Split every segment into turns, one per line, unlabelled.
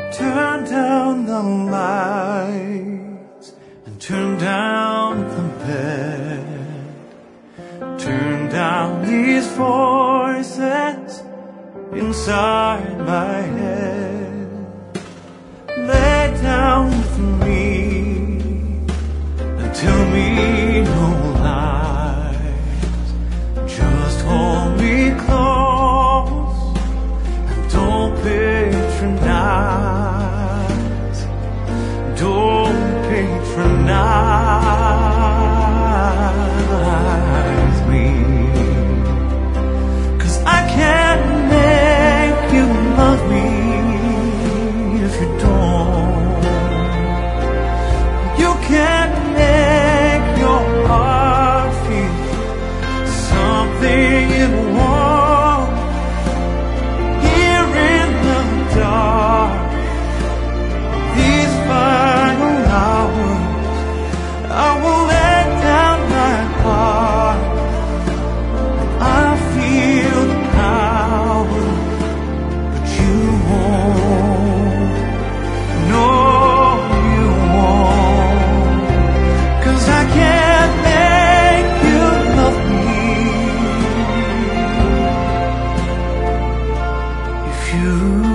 Turn down the lights and turn down the bed. Turn down these voices inside my head. Lay down with me and tell me no lies. Just hold me close and don't patronize. Don't patronize me, 'cause I can't make you love me if you don't. You can't make your heart feel something it won't. Here in the dark, these final hours, I will let down my heart. I feel the power, but you won't. No, you won't. 'Cause I can't make you love me if you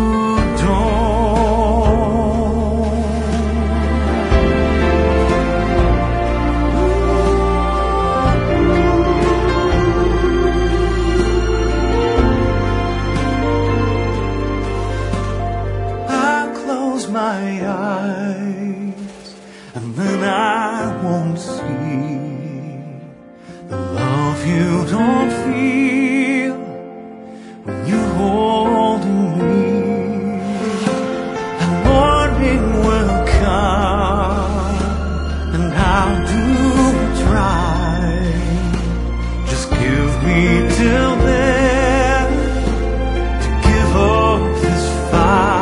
my eyes, and then I won't see the love you don't feel when you're holding me. And morning will come, and I'll do what's right. Just give me till then to give up this fight.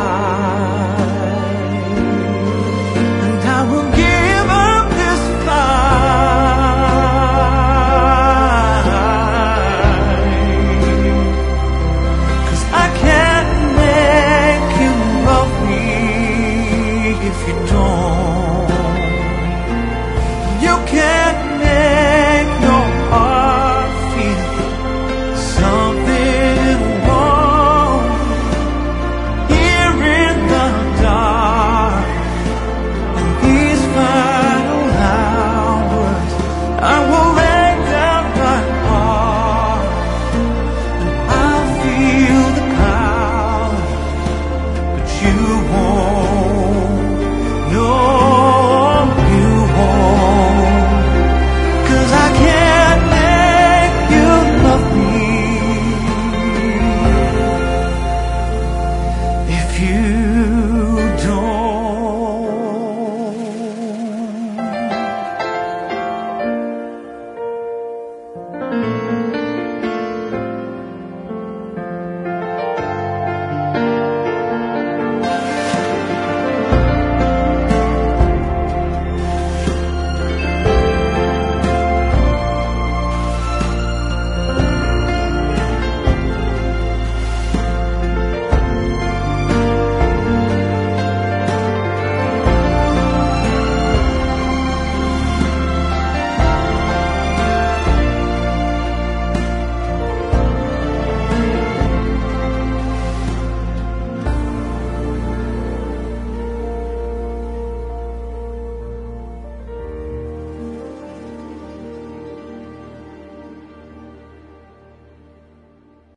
If you don't, you can't make your heart feel something wrong. Here in the dark, in these final hours, I will lay down my heart, and I'll feel the power, but you won't. No, you won't. 'Cause I can't make you love me if you